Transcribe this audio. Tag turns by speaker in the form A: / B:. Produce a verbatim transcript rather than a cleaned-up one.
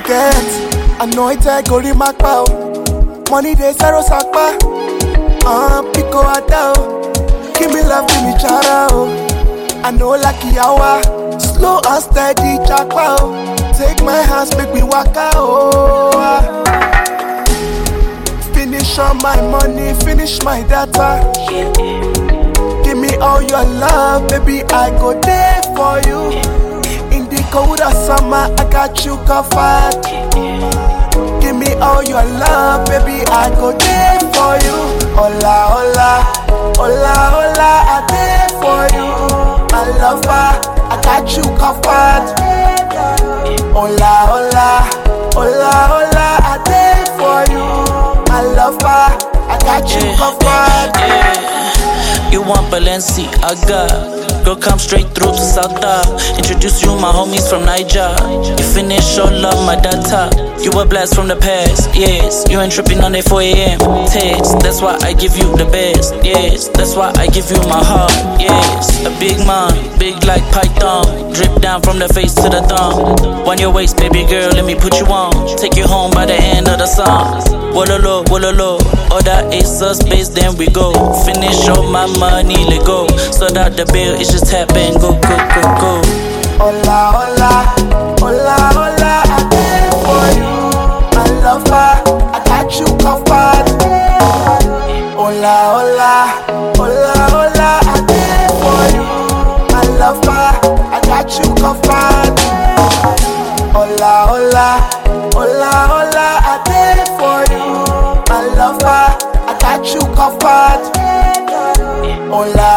A: get anointed, go remarkable. Money they zero sakpa. Uh, pico ada. Give me love, give me chara. I know lucky hour. Slow and steady, chakwa. Take my hands, make me waka. Oh. Finish all my money, finish my data. Give me all your love, baby, I go there for you. In the cold of summer, I got you covered. Give me all your love, baby, I go there for you. Hola, hola, hola, hola, I there for you. I love her, I got you covered. Hola, hola, hola, hola, I there for you. I love her, I got you
B: yeah,
A: covered.
B: Yeah. You want Balenciaga? Girl, come straight through to Southern. Introduce you my homies from Niger. You finish all of my data. You a blast from the past, yes. You ain't tripping on that four a.m. text. That's why I give you the best, yes. That's why I give you my heart, yes. A big man, big like Python. Drip down from the face to the thumb. Wind your waist, baby girl, let me put you on. Take you home by the end of the song. Wololo, wololo. Order Asus base, then we go. Finish all my money, let go. So that the bill is just tap and go, go, go, go.
A: Hola, hola, hola, hola, I there for you. I love her, I got you covered. Hola, hola, hola, hola, I there for you. I love her, I got you covered. Hola, hola, hola, hola, I there for you. I love her, I got you covered. Hola.